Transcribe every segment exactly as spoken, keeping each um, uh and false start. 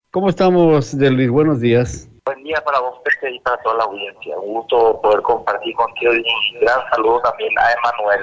¿Cómo estamos, de Luis? Buenos días. Buen día para vos, Pepe, y para toda la audiencia. Un gusto poder compartir contigo y un gran saludo también a Emanuel.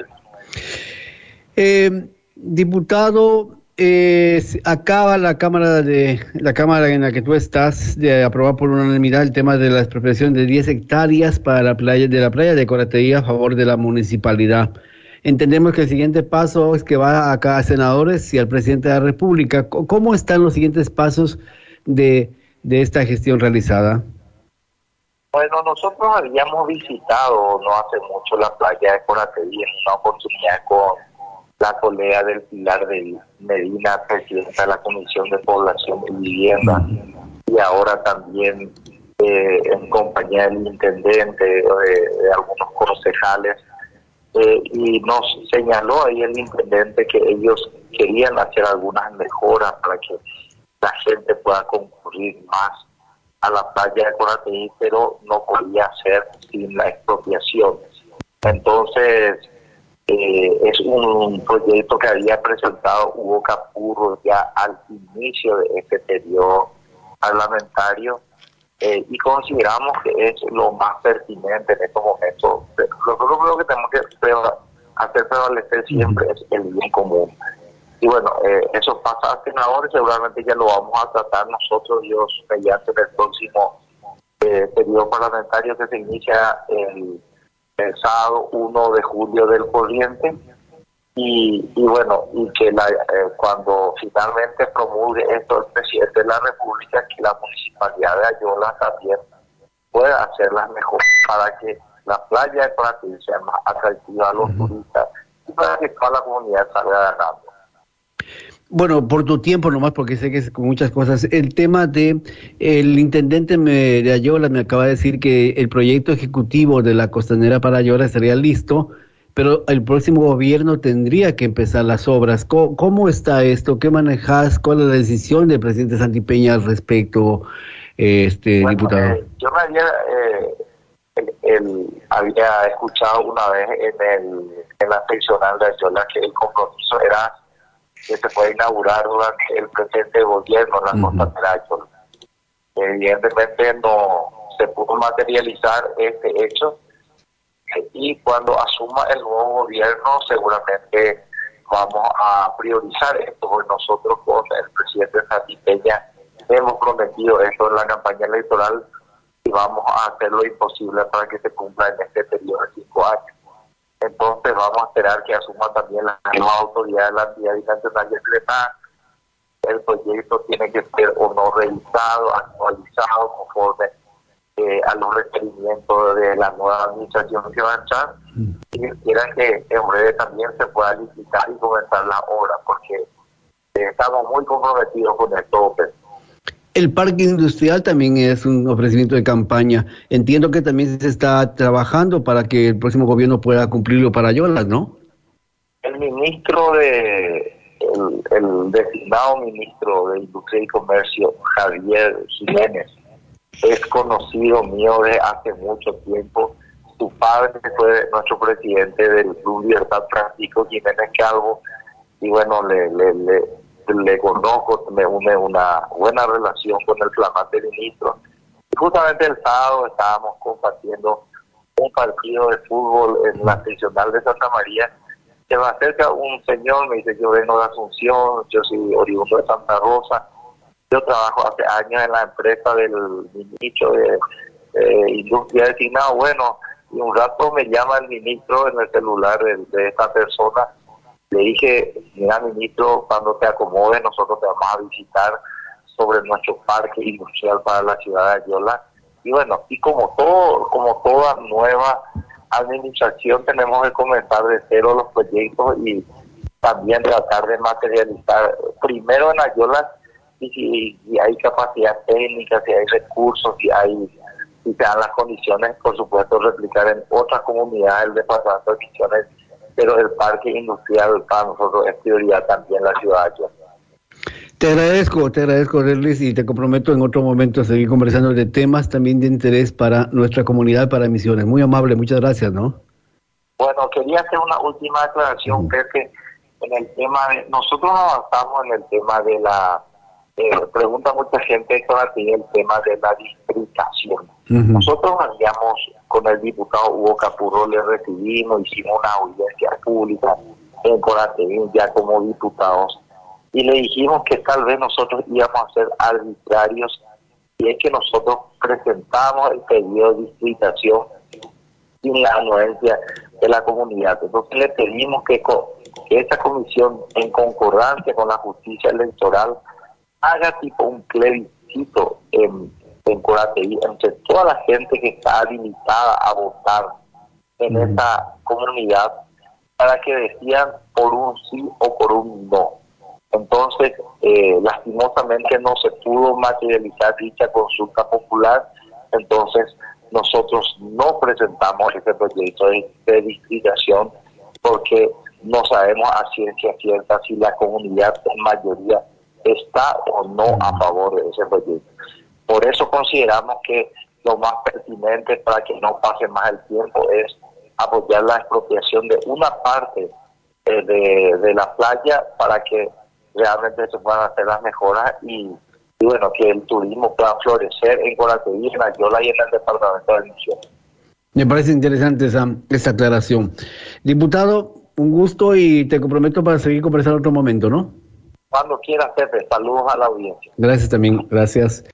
Eh, diputado, eh, se acaba la Cámara de la Cámara en la que tú estás de aprobar por unanimidad el tema de la expropiación de diez hectáreas para la playa de la playa de Corateí a favor de la municipalidad. Entendemos que el siguiente paso es que va acá a senadores y al presidente de la República. ¿Cómo están los siguientes pasos de, de esta gestión realizada? Bueno, nosotros habíamos visitado no hace mucho la playa de Corateí en una oportunidad con la colega del Pilar de Medina, presidenta de la Comisión de Población y Vivienda, y ahora también eh, en compañía del intendente, de, de algunos concejales, eh, y nos señaló ahí el intendente que ellos querían hacer algunas mejoras para que la gente pueda concurrir más a la playa de Corateí, pero no podía hacer sin la expropiación. Entonces, eh, es un proyecto que había presentado Hugo Capurro ya al inicio de este periodo parlamentario, eh, y consideramos que es lo más pertinente en estos momentos. Nosotros lo que tenemos que hacer prevalecer siempre es el bien común. Y bueno, eh, eso pasa a senadores, seguramente ya lo vamos a tratar nosotros, Dios, mediante el próximo eh, periodo parlamentario que se inicia el, el sábado uno de julio del corriente. Y, y bueno, y que la, eh, cuando finalmente promulgue esto el presidente de la República, que la municipalidad de Ayola también pueda hacerlas mejor para que la playa de Corateí sea más atractiva a los uh-huh. turistas y para que toda la comunidad salga ganando. Bueno, por tu tiempo nomás, porque sé que es con muchas cosas. El tema de el intendente me, de Ayola me acaba de decir que el proyecto ejecutivo de la costanera para Ayola estaría listo, pero el próximo gobierno tendría que empezar las obras. ¿Cómo, cómo está esto? ¿Qué manejas? ¿Cuál es la decisión del presidente Santi Peña al respecto, eh, este bueno, diputado? Eh, yo me había, eh, el, el, había escuchado una vez en, el, en la seccional de Ayola que el compromiso era que se puede inaugurar durante el presente gobierno la uh-huh. costanera de Ayola. Evidentemente no se pudo materializar este hecho, y cuando asuma el nuevo gobierno seguramente vamos a priorizar esto, porque nosotros con el presidente Santi Peña hemos prometido esto en la campaña electoral y vamos a hacer lo imposible para que se cumpla en este periodo de cinco años. Entonces vamos a esperar que asuma también la nueva autoridad de la entidad nacional de Crema. El proyecto tiene que ser o no revisado, actualizado conforme eh, a los requerimientos de la nueva administración que va a entrar, y quieran que en breve también se pueda licitar y comenzar la obra, porque eh, estamos muy comprometidos con esto. El parque industrial también es un ofrecimiento de campaña. Entiendo que también se está trabajando para que el próximo gobierno pueda cumplirlo para Ayola, ¿no? El ministro de, el, el designado ministro de Industria y Comercio, Javier Jiménez, es conocido mío de hace mucho tiempo. Su padre fue nuestro presidente del Club Libertad Francisco Jiménez Calvo, y bueno, le, le, le, le conozco, me une una buena relación con el flamante ministro. Y justamente el sábado estábamos compartiendo un partido de fútbol en la seccional de Santa María. Se me acerca un señor, me dice: yo vengo de Asunción, yo soy oriundo de Santa Rosa, yo trabajo hace años en la empresa del ministro de eh, Industria designado. Bueno, y un rato me llama el ministro en el celular de, de esta persona. Le dije: mira, ministro, cuando te acomodes nosotros te vamos a visitar sobre nuestro parque industrial para la ciudad de Ayola. Y bueno, y como todo, como toda nueva administración, tenemos que comenzar de cero los proyectos y también tratar de materializar primero en Ayola, y si, si hay capacidad técnica, si hay recursos, si hay, si se dan las condiciones, por supuesto, replicar en otras comunidades del departamento de Misiones, pero el parque industrial para nosotros es prioridad también la ciudad de Ayola. Te agradezco, te agradezco, Luis, y te comprometo en otro momento a seguir conversando de temas también de interés para nuestra comunidad, para Misiones. Muy amable, muchas gracias, ¿no? Bueno, quería hacer una última aclaración, uh-huh. Pepe, en el tema de, nosotros avanzamos en el tema de la eh, pregunta mucha gente con el tema de la distribución. Uh-huh. Nosotros habíamos, con el diputado Hugo Capurro, le recibimos, hicimos una audiencia pública en Corateví ya como diputados, y le dijimos que tal vez nosotros íbamos a ser arbitrarios, y es que nosotros presentamos el pedido de distritación sin la anuencia de la comunidad. Entonces le pedimos que, que esta comisión, en concordancia con la justicia electoral, haga tipo un plebiscito en, en Corateví entre toda la gente que está habilitada a votar en mm. esa comunidad, para que decidan por un sí o por un no. Entonces, eh, lastimosamente no se pudo materializar dicha consulta popular, entonces nosotros no presentamos ese proyecto de, de distritación porque no sabemos a ciencia cierta si la comunidad en mayoría está o no a favor de ese proyecto. Por eso consideramos que lo más pertinente para que no pase más el tiempo es apoyar la expropiación de una parte eh, de, de la playa para que realmente se puedan hacer las mejoras y, y bueno, que el turismo pueda florecer en Corateví, en Ayola y en el departamento de Misiones. Me parece interesante esa, esa aclaración. Diputado, un gusto y te comprometo para seguir conversando en otro momento, ¿no? Cuando quieras, Pepe. Saludos a la audiencia. Gracias también, gracias.